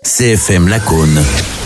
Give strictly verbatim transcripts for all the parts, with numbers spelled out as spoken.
C F M Lacaune,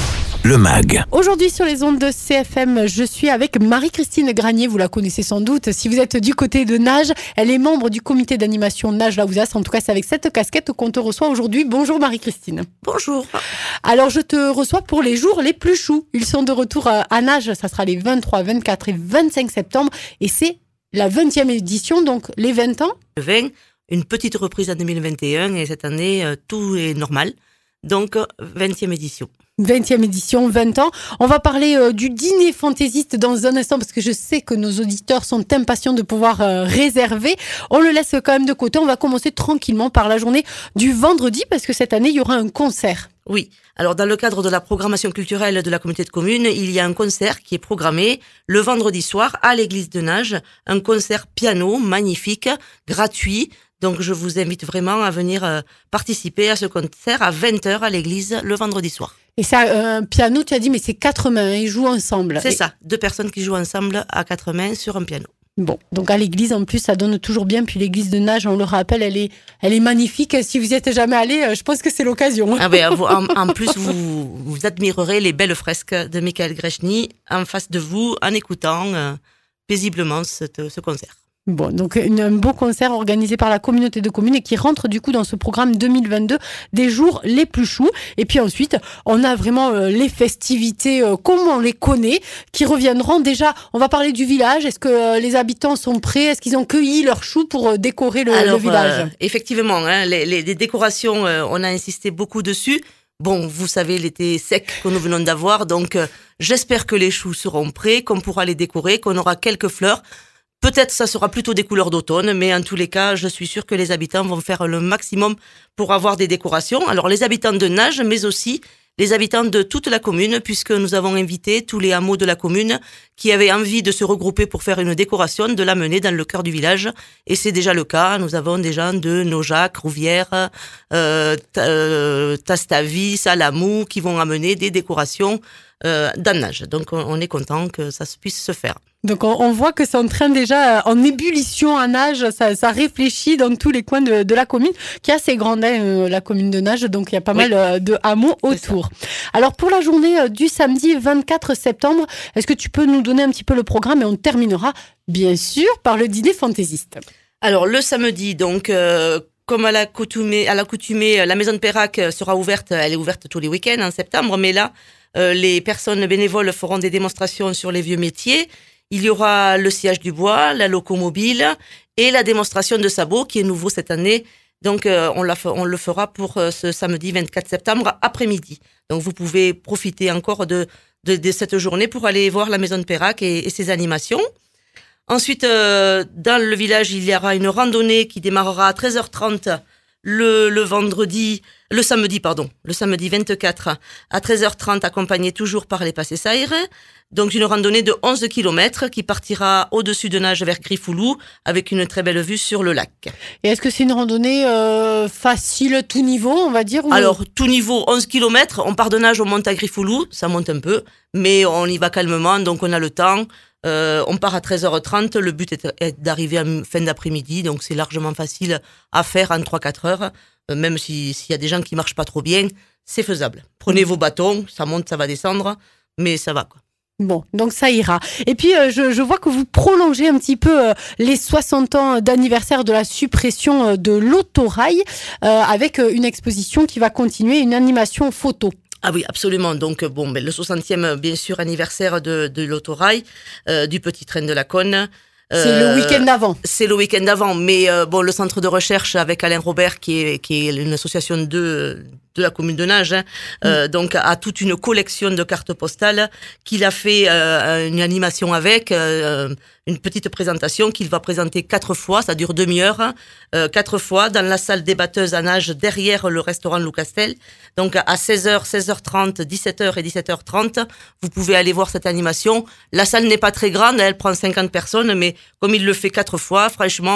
le M A G. Aujourd'hui sur les ondes de C F M, je suis avec Marie-Christine Granier, vous la connaissez sans doute. Si vous êtes du côté de Nage, elle est membre du comité d'animation Nage Laouzas. En tout cas, c'est avec cette casquette qu'on te reçoit aujourd'hui. Bonjour Marie-Christine. Bonjour. Alors, je te reçois pour les jours les plus choux. Ils sont de retour à Nage, ça sera les vingt-trois, vingt-quatre et vingt-cinq septembre. Et c'est la vingtième édition, donc les vingt ans. Le vingt, une petite reprise en deux mille vingt et un et cette année, euh, tout est normal. Donc, vingtième édition. vingtième édition, vingt ans. On va parler euh, du dîner fantaisiste dans un instant parce que je sais que nos auditeurs sont impatients de pouvoir euh, réserver. On le laisse quand même de côté. On va commencer tranquillement par la journée du vendredi parce que cette année, il y aura un concert. Oui. Alors, dans le cadre de la programmation culturelle de la communauté de communes, il y a un concert qui est programmé le vendredi soir à l'église de Nage. Un concert piano magnifique, gratuit. Donc, je vous invite vraiment à venir euh, participer à ce concert à vingt heures à l'église le vendredi soir. Et ça, un piano, tu as dit, mais c'est quatre mains, ils jouent ensemble. C'est Et... ça, deux personnes qui jouent ensemble à quatre mains sur un piano. Bon, donc à l'église, en plus, ça donne toujours bien. Puis l'église de Nage, on le rappelle, elle est, elle est magnifique. Si vous n'y êtes jamais allé, je pense que c'est l'occasion. Ah ben, vous, en, en plus, vous, vous admirerez les belles fresques de Michael Grechny en face de vous en écoutant euh, paisiblement ce, ce concert. Bon, donc une, un beau concert organisé par la communauté de communes et qui rentre du coup dans ce programme deux mille vingt-deux des jours les plus choux. Et puis ensuite, on a vraiment euh, les festivités euh, comme on les connaît qui reviendront. Déjà, on va parler du village. Est-ce que euh, les habitants sont prêts? Est-ce qu'ils ont cueilli leurs choux pour euh, décorer le, Alors, le village euh, Effectivement, hein, les, les, les décorations, euh, on a insisté beaucoup dessus. Bon, vous savez, l'été sec que nous venons d'avoir, donc euh, j'espère que les choux seront prêts, qu'on pourra les décorer, qu'on aura quelques fleurs. Peut-être ça sera plutôt des couleurs d'automne, mais en tous les cas, je suis sûre que les habitants vont faire le maximum pour avoir des décorations. Alors les habitants de Nage, mais aussi les habitants de toute la commune, puisque nous avons invité tous les hameaux de la commune qui avaient envie de se regrouper pour faire une décoration, de l'amener dans le cœur du village. Et c'est déjà le cas. Nous avons des gens de Naujac, Rouvière, euh, euh, Tastavis, Salamou, qui vont amener des décorations euh, dans Nage. Donc on est content que ça puisse se faire. Donc on, on voit que c'est en train déjà en ébullition à Nage, ça, ça réfléchit dans tous les coins de, de la commune, qui est assez grande, hein, la commune de Nage, donc il y a pas oui. mal de hameaux autour. Alors pour la journée du samedi vingt-quatre septembre, est-ce que tu peux nous donner un petit peu le programme et on terminera bien sûr par le dîner fantaisiste. Alors le samedi, donc euh, comme à l'accoutumée, à l'accoutumée, la maison de Pérac sera ouverte, elle est ouverte tous les week-ends en septembre, mais là euh, les personnes bénévoles feront des démonstrations sur les vieux métiers. Il y aura le sciage du bois, la locomobile et la démonstration de sabots qui est nouveau cette année. Donc, euh, on, la, on le fera pour euh, ce samedi vingt-quatre septembre après-midi. Donc, vous pouvez profiter encore de, de, de cette journée pour aller voir la maison de Pérac et, et ses animations. Ensuite, euh, dans le village, il y aura une randonnée qui démarrera à treize heures trente le, le vendredi, le samedi, pardon, le samedi vingt-quatre à treize heures trente, accompagnée toujours par les Passé-Saïres. Donc, une randonnée de onze kilomètres qui partira au-dessus de Nage vers Griffoulou avec une très belle vue sur le lac. Et est-ce que c'est une randonnée euh, facile, tout niveau, on va dire ou... Alors, tout niveau, onze kilomètres. On part de Nage, on monte à Griffoulou, ça monte un peu, mais on y va calmement, donc on a le temps. Euh, on part à treize heures trente, le but est, est d'arriver en fin d'après-midi, donc c'est largement facile à faire en trois à quatre heures, euh, même si, s'il y a des gens qui marchent pas trop bien, c'est faisable. Prenez mmh. vos bâtons, ça monte, ça va descendre, mais ça va quoi. Bon, donc ça ira. Et puis, euh, je, je vois que vous prolongez un petit peu euh, les soixante ans d'anniversaire de la suppression euh, de l'autorail euh, avec euh, une exposition qui va continuer, une animation photo. Ah oui, absolument. Donc, bon, ben, le soixantième, bien sûr, anniversaire de, de l'autorail, euh, du petit train de Lacaune. C'est euh, le week-end d'avant. C'est le week-end d'avant, mais euh, bon, le centre de recherche avec Alain Robert, qui est, qui est une association de, de la commune de Nage, hein, mmh. euh, donc a toute une collection de cartes postales qu'il a fait euh, une animation avec, euh, une petite présentation qu'il va présenter quatre fois, ça dure demi-heure, euh, quatre fois dans la salle des batteuses à Nage derrière le restaurant Lou Castel. Donc à seize heures, seize heures trente, dix-sept heures et dix-sept heures trente, vous pouvez aller voir cette animation. La salle n'est pas très grande, elle prend cinquante personnes, mais comme il le fait quatre fois, franchement,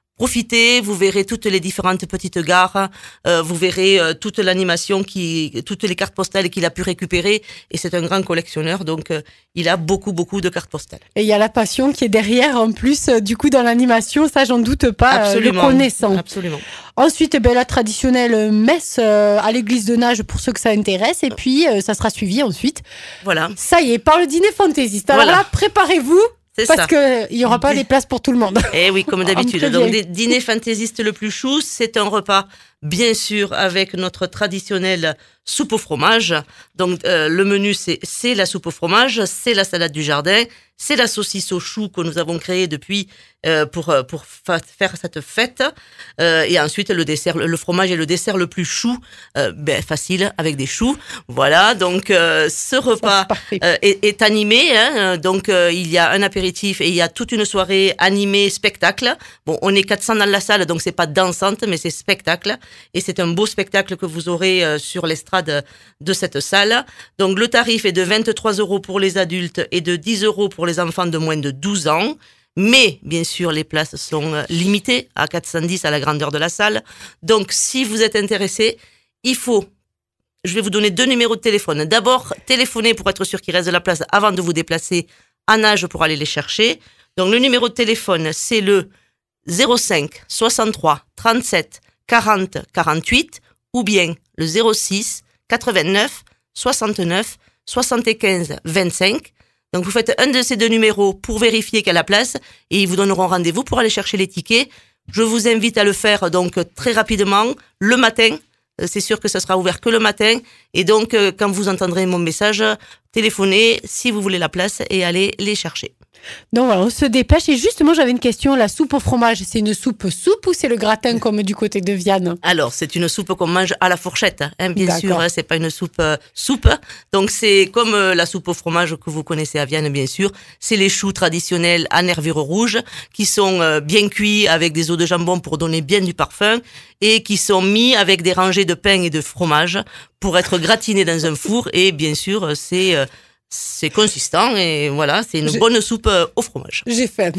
Profitez, vous verrez toutes les différentes petites gares, euh, vous verrez euh, toute l'animation, qui, toutes les cartes postales qu'il a pu récupérer. Et c'est un grand collectionneur, donc euh, il a beaucoup, beaucoup de cartes postales. Et il y a la passion qui est derrière, en plus, euh, du coup, dans l'animation, ça, j'en doute pas, euh, le connaissant. Absolument. Ensuite, ben, la traditionnelle messe euh, à l'église de Nage pour ceux que ça intéresse. Et puis, euh, ça sera suivi ensuite. Voilà. Ça y est, par le dîner fantaisiste. Alors voilà. là, préparez-vous. C'est Parce ça. qu'il n'y aura pas les places pour tout le monde. Eh oui, comme d'habitude. Donc, des dîners fantaisistes le plus chou, c'est un repas, bien sûr, avec notre traditionnelle soupe au fromage. Donc, euh, le menu, c'est, c'est la soupe au fromage, c'est la salade du jardin, c'est la saucisse au chou que nous avons créée depuis euh, pour pour fa- faire cette fête. Euh, et ensuite, le dessert, le fromage est le dessert le plus chou, euh, ben, facile, avec des choux. Voilà, donc euh, ce repas euh, est, est animé. Hein, donc, euh, il y a un apéritif et il y a toute une soirée animée spectacle. Bon, on est quatre cents dans la salle, donc c'est pas dansante, mais c'est spectacle. Et c'est un beau spectacle que vous aurez euh, sur l'estrade de cette salle. Donc, le tarif est de vingt-trois euros pour les adultes et de dix euros pour les enfants de moins de douze ans. Mais, bien sûr, les places sont limitées à quatre cent dix à la grandeur de la salle. Donc, si vous êtes intéressé, il faut, je vais vous donner deux numéros de téléphone. D'abord, téléphonez pour être sûr qu'il reste de la place avant de vous déplacer à Nage pour aller les chercher. Donc, le numéro de téléphone, c'est le zéro cinq soixante-trois trente-sept quarante quarante-huit ou bien le zéro six quatre-vingt-neuf soixante-neuf soixante-quinze vingt-cinq. Donc, vous faites un de ces deux numéros pour vérifier qu'il y a la place et ils vous donneront rendez-vous pour aller chercher les tickets. Je vous invite à le faire donc très rapidement, le matin. C'est sûr que ça sera ouvert que le matin. Et donc, quand vous entendrez mon message, téléphonez si vous voulez la place et allez les chercher. Donc voilà, on se dépêche. Et justement, j'avais une question. La soupe au fromage, c'est une soupe soupe ou c'est le gratin comme du côté de Vianne? Alors, c'est une soupe qu'on mange à la fourchette, hein, bien D'accord. sûr. Hein, c'est pas une soupe euh, soupe. Donc, c'est comme euh, la soupe au fromage que vous connaissez à Vianne, bien sûr. C'est les choux traditionnels à nervures rouges qui sont euh, bien cuits avec des os de jambon pour donner bien du parfum et qui sont mis avec des rangées de pain et de fromage pour être gratinés dans un four. Et bien sûr, c'est... Euh, C'est consistant et voilà, c'est une J'ai... bonne soupe au fromage. J'ai faim.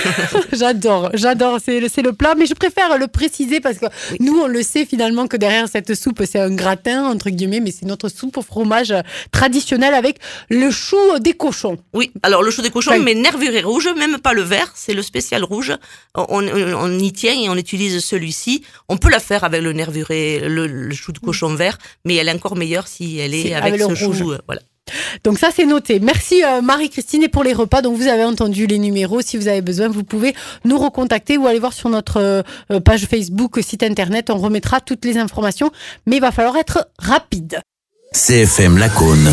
j'adore, j'adore, c'est le, c'est le plat, mais je préfère le préciser parce que oui. Nous, on le sait finalement que derrière cette soupe, c'est un gratin, entre guillemets, mais c'est notre soupe au fromage traditionnelle avec le chou des cochons. Oui, alors le chou des cochons, enfin, mais nervuré rouge, même pas le vert, c'est le spécial rouge. On, on, on y tient et on utilise celui-ci. On peut la faire avec le nervuré, le, le chou de cochon vert, mais elle est encore meilleure si elle est, c'est avec, avec ce rouge. chou. Euh, voilà. Donc ça, c'est noté. Merci euh, Marie-Christine. Et pour les repas, donc vous avez entendu les numéros. Si vous avez besoin, vous pouvez nous recontacter ou aller voir sur notre euh, page Facebook, site internet. On remettra toutes les informations. Mais il va falloir être rapide. C F M Lacaune,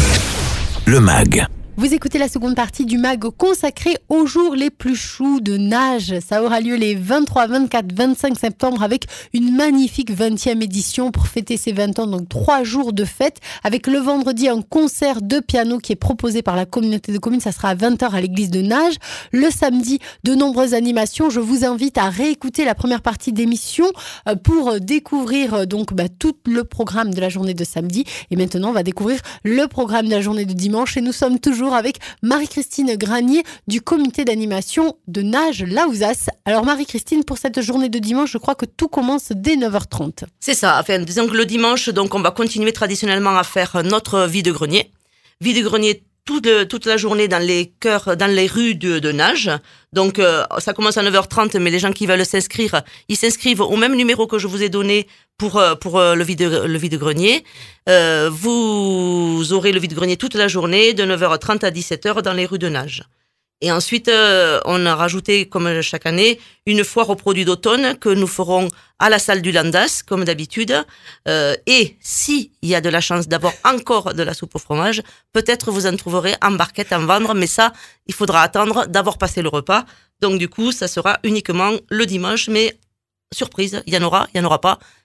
le M A G. Vous écoutez la seconde partie du M A G consacrée aux jours les plus choux de Nage. Ça aura lieu les vingt-trois, vingt-quatre, vingt-cinq septembre avec une magnifique vingtième édition pour fêter ses vingt ans. Donc trois jours de fête avec le vendredi un concert de piano qui est proposé par la communauté de communes. Ça sera à vingt heures à l'église de Nage. Le samedi, de nombreuses animations. Je vous invite à réécouter la première partie d'émission pour découvrir donc bah, tout le programme de la journée de samedi. Et maintenant, on va découvrir le programme de la journée de dimanche. Et nous sommes toujours avec Marie-Christine Granier du comité d'animation de Nage-Laouzas. Alors Marie-Christine, pour cette journée de dimanche, je crois que tout commence dès neuf heures trente. C'est ça. Enfin, disons que le dimanche, donc, on va continuer traditionnellement à faire notre vide-grenier. Vide-grenier toute, toute la journée dans les cœurs, dans les rues de, de Nage. Donc, euh, ça commence à neuf heures trente, mais les gens qui veulent s'inscrire, ils s'inscrivent au même numéro que je vous ai donné pour, pour le vide, le vide-grenier. Euh, vous aurez le vide-grenier toute la journée, de neuf heures trente à dix-sept heures dans les rues de Nage. Et ensuite, euh, on a rajouté, comme chaque année, une foire aux produits d'automne que nous ferons à la salle du Landas, comme d'habitude. Euh, et s'il y a de la chance d'avoir encore de la soupe au fromage, peut-être vous en trouverez en barquette à en vendre, mais ça, il faudra attendre d'avoir passé le repas. Donc du coup, ça sera uniquement le dimanche, mais surprise, il y en aura, il y en aura pas.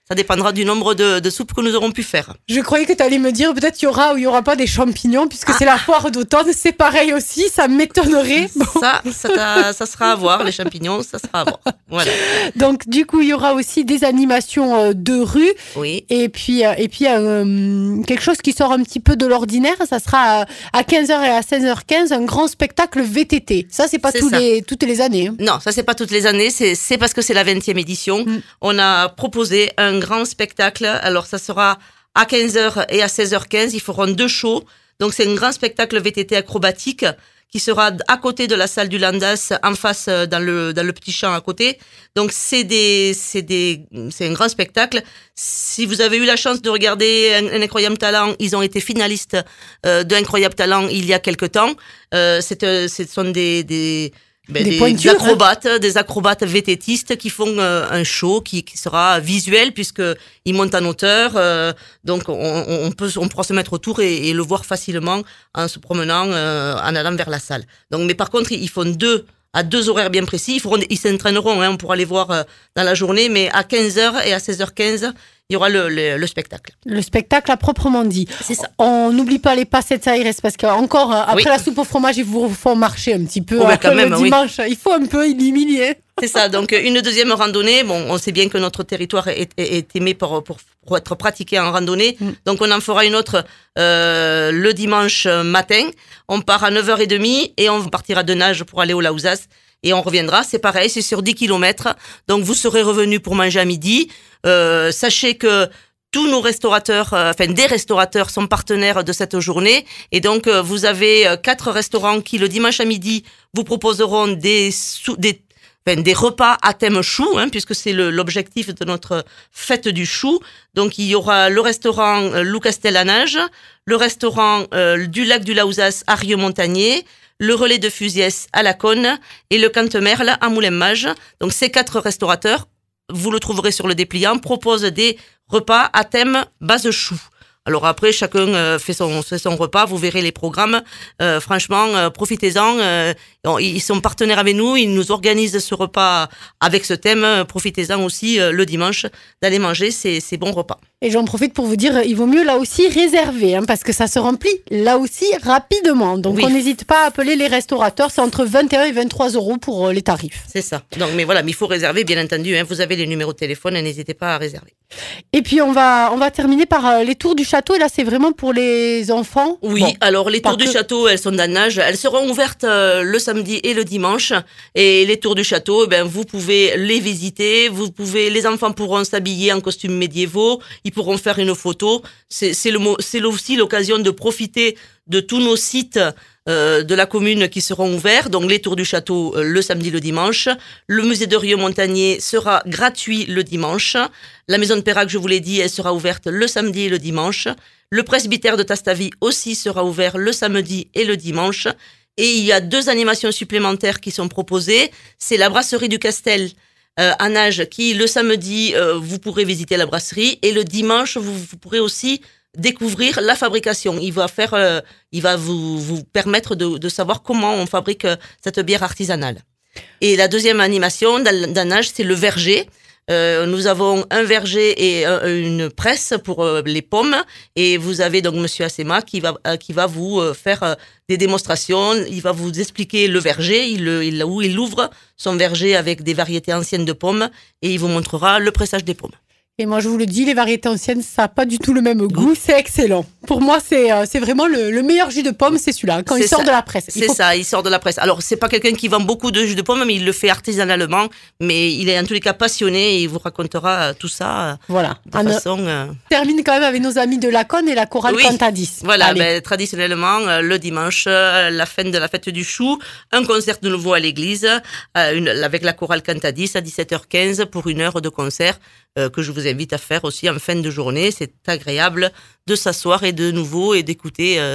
Ça dépendra du nombre de, de soupes que nous aurons pu faire. Je croyais que tu allais me dire peut-être il y aura ou il y aura pas des champignons puisque ah. c'est la foire d'automne, c'est pareil aussi, ça m'étonnerait. Bon. Ça, ça, ça sera à voir, les champignons, ça sera à voir. Voilà. Donc du coup, il y aura aussi des animations de rue. Oui. Et puis, et puis euh, quelque chose qui sort un petit peu de l'ordinaire, ça sera à quinze heures et à seize heures quinze, un grand spectacle V T T. Ça, c'est pas c'est tous ça. les, toutes les années. Hein. Non, ça, c'est pas toutes les années, c'est, c'est parce que c'est la vingtième édition. Mm. On a proposé un grand spectacle. Alors, ça sera à quinze heures et à seize heures quinze. Ils feront deux shows. Donc, c'est un grand spectacle V T T acrobatique qui sera à côté de la salle du Landas, en face, dans le, dans le petit champ à côté. Donc, c'est des, c'est des, c'est un grand spectacle. Si vous avez eu la chance de regarder un, un Incroyable Talent, ils ont été finalistes euh, de Incroyable Talent il y a quelque temps. Euh, c'est, ce sont des, des, Ben, des, des, des acrobates, hein. des acrobates vététistes qui font euh, un show qui, qui sera visuel puisque ils montent en hauteur, euh, donc on, on peut, on pourra se mettre autour et, et le voir facilement en se promenant, euh, en allant vers la salle. Donc, mais par contre, ils font deux à deux horaires bien précis. Ils feront, ils s'entraîneront, hein, on pourra les voir euh, dans la journée, mais à quinze heures et à seize heures quinze. Il y aura le, le, le spectacle. Le spectacle à proprement dit. C'est ça. On n'oublie pas les passettes Aires parce qu'encore, après oui. la soupe au fromage, ils vous font marcher un petit peu. Oh, ben quand même, le dimanche, oui. il faut un peu éliminer. C'est ça. Donc, une deuxième randonnée. Bon, on sait bien que notre territoire est, est, est aimé pour, pour, pour être pratiqué en randonnée. Mm. Donc, on en fera une autre euh, le dimanche matin. On part à neuf heures trente et on partira de Nage pour aller au Laouzas. Et on reviendra, c'est pareil, c'est sur dix kilomètres. Donc, vous serez revenus pour manger à midi. Euh, sachez que tous nos restaurateurs, euh, enfin des restaurateurs sont partenaires de cette journée. Et donc, euh, vous avez euh, quatre restaurants qui, le dimanche à midi, vous proposeront des, sous, des, enfin, des repas à thème chou, hein, puisque c'est le, l'objectif de notre fête du chou. Donc, il y aura le restaurant euh, Lou Castel à Nage, le restaurant euh, du lac du Laouzas à Rieux-Montagnier, le relais de Fusiès à La Cône et le Cantemerle à Moulin-Mage. Donc, ces quatre restaurateurs, vous le trouverez sur le dépliant, proposent des repas à thème base chou. Alors après, chacun euh, fait, son, fait son repas, vous verrez les programmes. Euh, franchement, euh, profitez-en. Euh, ils sont partenaires avec nous, ils nous organisent ce repas avec ce thème. Profitez-en aussi euh, le dimanche d'aller manger ces, ces bons repas. Et j'en profite pour vous dire, il vaut mieux là aussi réserver, hein, parce que ça se remplit là aussi rapidement. Donc oui. on n'hésite pas à appeler les restaurateurs, c'est entre vingt et un et vingt-trois euros pour euh, les tarifs. C'est ça. Donc, mais voilà, mais il faut réserver, bien entendu. Hein, vous avez les numéros de téléphone, et n'hésitez pas à réserver. Et puis on va, on va terminer par euh, les tours du château. Et là, c'est vraiment pour les enfants. Oui, bon, alors les tours du que... château, elles sont dans Nage. Elles seront ouvertes euh, le samedi et le dimanche. Et les tours du château, eh ben, vous pouvez les visiter. Vous pouvez, les enfants pourront s'habiller en costumes médiévaux. Ils pourront faire une photo. C'est, c'est, le, c'est aussi l'occasion de profiter de tous nos sites euh, de la commune qui seront ouverts. Donc les tours du château euh, le samedi, le dimanche. Le musée de Rieux-Montagnier sera gratuit le dimanche. La maison de Pérac, je vous l'ai dit, elle sera ouverte le samedi et le dimanche. Le presbytère de Tastavy aussi sera ouvert le samedi et le dimanche. Et il y a deux animations supplémentaires qui sont proposées. C'est la brasserie du Castel euh, à Nage qui, le samedi, euh, vous pourrez visiter la brasserie. Et le dimanche, vous, vous pourrez aussi découvrir la fabrication. Il va faire, euh, il va vous, vous permettre de, de savoir comment on fabrique euh, cette bière artisanale. Et la deuxième animation dans, dans Nage, c'est le verger. Euh, nous avons un verger et un, une presse pour euh, les pommes. Et vous avez donc Monsieur Assema qui va, euh, qui va vous euh, faire euh, des démonstrations. Il va vous expliquer le verger, il, il, où il ouvre son verger avec des variétés anciennes de pommes et il vous montrera le pressage des pommes. Et moi, je vous le dis, les variétés anciennes, ça n'a pas du tout le même goût. C'est excellent. Pour moi, c'est, euh, c'est vraiment le, le meilleur jus de pomme, c'est celui-là, quand c'est il sort ça. de la presse. C'est faut... ça, il sort de la presse. Alors, c'est pas quelqu'un qui vend beaucoup de jus de pomme, mais il le fait artisanalement. Mais il est en tous les cas passionné et il vous racontera tout ça voilà. de ah, façon... Euh... On termine quand même avec nos amis de La Cône et la chorale oui. Cantadis. Voilà, ben, traditionnellement, euh, le dimanche, euh, la fin de la fête du chou, un concert de nouveau à l'église, euh, une, avec la chorale Cantadis à dix-sept heures quinze pour une heure de concert. Euh, que je vous invite à faire aussi en fin de journée. C'est agréable de s'asseoir et de nouveau et d'écouter euh,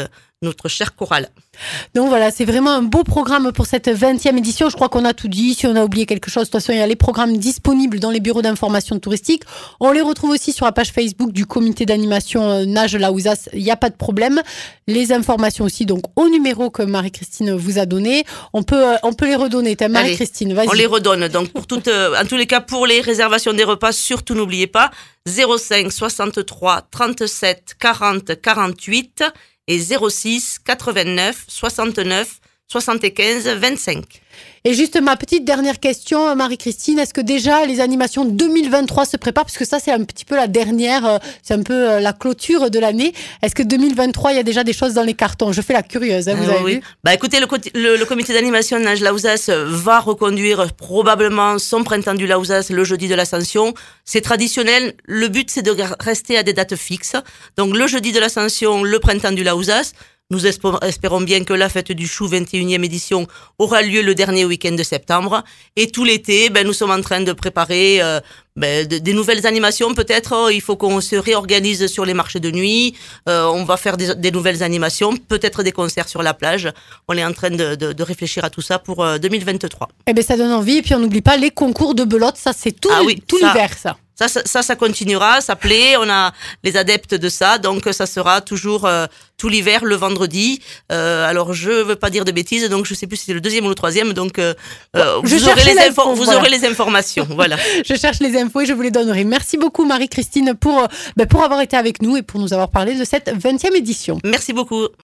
notre chère chorale. Donc voilà, c'est vraiment un beau programme pour cette vingtième édition. Je crois qu'on a tout dit. Si on a oublié quelque chose, de toute façon, il y a les programmes disponibles dans les bureaux d'information touristique. On les retrouve aussi sur la page Facebook du comité d'animation Nage Laouzas. Il n'y a pas de problème. Les informations aussi, donc, au numéro que Marie-Christine vous a donné. On peut, on peut les redonner. T'as Marie-Christine, vas-y. On les redonne. Donc, pour toutes, euh, en tous les cas, pour les réservations des repas, surtout n'oubliez pas, zéro cinq soixante-trois trente-sept quarante quarante-huit et zéro six quatre-vingt-neuf soixante-neuf soixante-quinze vingt-cinq. Et juste ma petite dernière question, Marie-Christine, est-ce que déjà les animations deux mille vingt-trois se préparent? Parce que ça, c'est un petit peu la dernière, c'est un peu la clôture de l'année. Est-ce que deux mille vingt-trois, il y a déjà des choses dans les cartons? Je fais la curieuse, hein, vous euh, avez oui. vu? Bah écoutez, le, le, le comité d'animation Nage Laouzas va reconduire probablement son printemps du Laouzas le jeudi de l'Ascension. C'est traditionnel. Le but, c'est de rester à des dates fixes. Donc le jeudi de l'Ascension, le printemps du Laouzas. Nous espérons bien que la fête du chou vingt et unième édition aura lieu le dernier week-end de septembre. Et tout l'été, ben, nous sommes en train de préparer euh, ben, de, des nouvelles animations. Peut-être il faut qu'on se réorganise sur les marchés de nuit. Euh, on va faire des, des nouvelles animations, peut-être des concerts sur la plage. On est en train de, de, de réfléchir à tout ça pour euh, deux mille vingt-trois. Eh ben, ça donne envie. Et puis on n'oublie pas les concours de belote. Ça, c'est tout, ah oui, tout ça, l'hiver, ça. Ça, ça, ça, ça continuera, ça plaît. On a les adeptes de ça, donc ça sera toujours euh, tout l'hiver, le vendredi. Euh, alors, je veux pas dire de bêtises, donc je sais plus si c'est le deuxième ou le troisième. Donc, euh, euh, vous aurez les infos, vous voilà. aurez les informations. Voilà. Je cherche les infos et je vous les donnerai. Merci beaucoup, Marie-Christine, pour ben, pour avoir été avec nous et pour nous avoir parlé de cette vingtième édition. Merci beaucoup.